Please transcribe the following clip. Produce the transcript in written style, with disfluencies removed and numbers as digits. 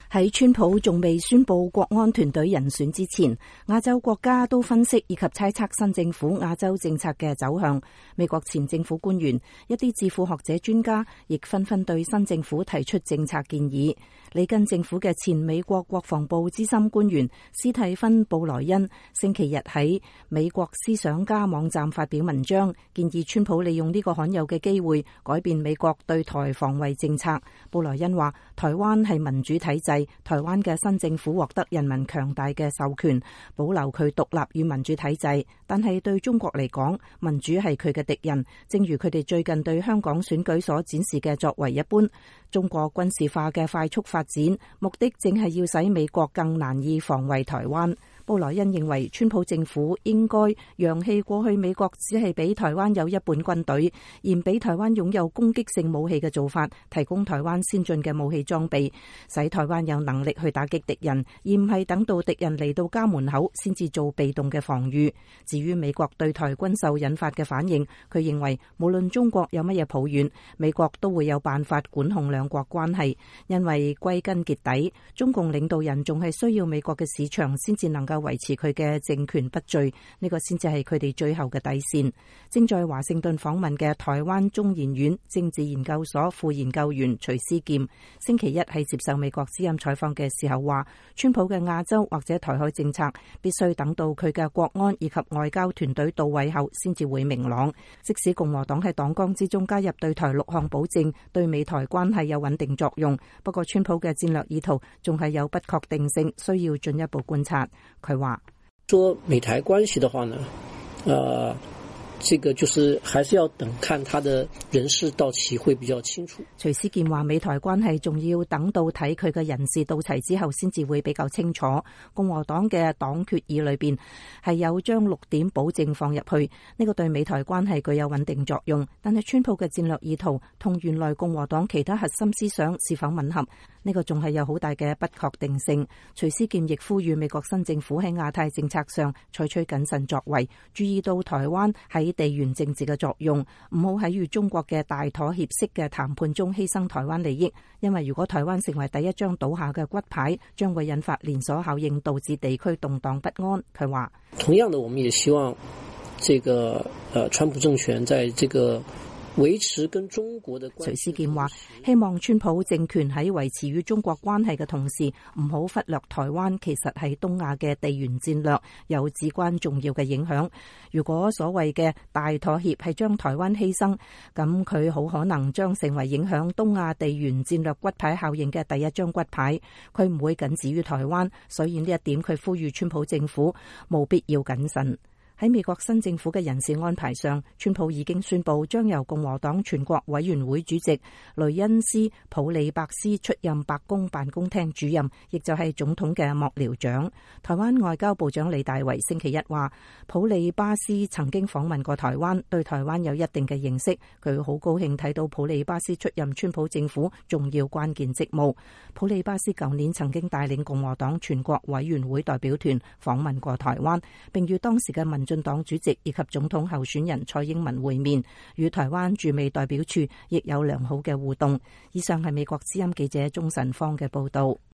喺川普仲未宣布國安團隊人選之前，亞洲國家都分析以及猜測新政府亞洲政策嘅走向。美國前政府官員、一啲智庫學者專家亦紛紛對新政府提出政策建議。里根政府嘅前美國國防部資深官員斯蒂芬布萊恩星期日喺美國思想家網站發表文章，建議川普利用呢個罕有嘅機會改變美國對台防衛政策。布萊恩話：台灣係民主體制，台灣嘅新政府獲得人民強大嘅授權，保留佢獨立與民主體制。但係對中國嚟講，民主係佢嘅敵人，正如佢哋最近對香港選舉所展示嘅作為一般。中國軍事化嘅快速發展，目的正係要使美國更難以防衛台灣。布萊恩認為，川普政府應該揚棄過去美國只係俾台灣有一半軍隊，而唔俾台灣擁有攻擊性武器嘅做法，提供台灣先進嘅武器裝備，使台灣有能力去打擊敵人，而唔係等到敵人嚟到家門口先至做被動嘅防禦。至於美國對台軍售引發嘅反應，佢認為無論中國有乜嘢抱怨，美國都會有辦法管控兩國關係，因為歸根結底，中共領導人仲係需要美國嘅市場先至能夠維持佢嘅政權不墜，呢個先至係佢哋最後嘅底線。正在華盛頓訪問嘅台灣中研院政治研究所副研究員徐思劍，星期一喺接受美國之音採訪嘅時候話，川普嘅亞洲或者台海政策必須等到佢嘅國安以及外交團隊到位後先至會明朗。即使共和黨喺黨綱之中加入對台6項保證，對美台關係有穩定作用，不過川普嘅戰略意圖仲係有不確定性，需要進一步觀察。佢話： 說美台關係的話呢，這個就是還是要等看他的人事到齊會比較清楚。 徐思健話：美台關係仲要等到睇佢嘅人事到齊之後先至會比較清楚。共和黨嘅黨決議裏邊係有將6點保證放入去，呢個對美台關係具有穩定作用。但係川普嘅戰略意圖同原來共和黨其他核心思想是否吻合，呢個仲係有好大嘅不確定性。徐思健亦呼籲美國新政府喺亞太政策上採取謹慎作為，注意到台灣喺地緣政治嘅作用，唔好喺與中國嘅大妥協式嘅談判中犧牲台灣利益，因為如果台灣成為第一張倒下嘅骨牌，將會引發連鎖效應，導致地區動盪不安。佢話： 同樣的，我們也希望這個川普政權在這個維持跟中國的關係。 徐思健話：希望川普政權喺維持與中國關係嘅同時，唔好忽略台灣其實係東亞嘅地緣戰略有至關重要嘅影響。如果所謂嘅大妥協係將台灣犧牲，咁佢好可能將成為影響東亞地緣戰略骨牌效應嘅第一張骨牌。佢唔會僅止於台灣，所以呢一點佢呼籲川普政府務必要謹慎。喺美國新政府嘅人事安排上，川普已經宣布將由共和黨全國委員會主席雷恩斯普里伯斯出任白宮辦公廳主任，亦就係總統嘅幕僚長。台灣外交部長李大維星期一話，普里巴斯曾經訪問過台灣，對台灣有一定嘅認識。佢好高興睇到普里巴斯出任川普政府重要關鍵職務。普里巴斯舊年曾經帶領共和黨全國委員會代表團訪問過台灣，並與當時嘅民進黨主席以及總統候選人蔡英文會面，與台灣駐美代表處亦有良好嘅互動。以上係美國之音記者鍾晨芳嘅報道。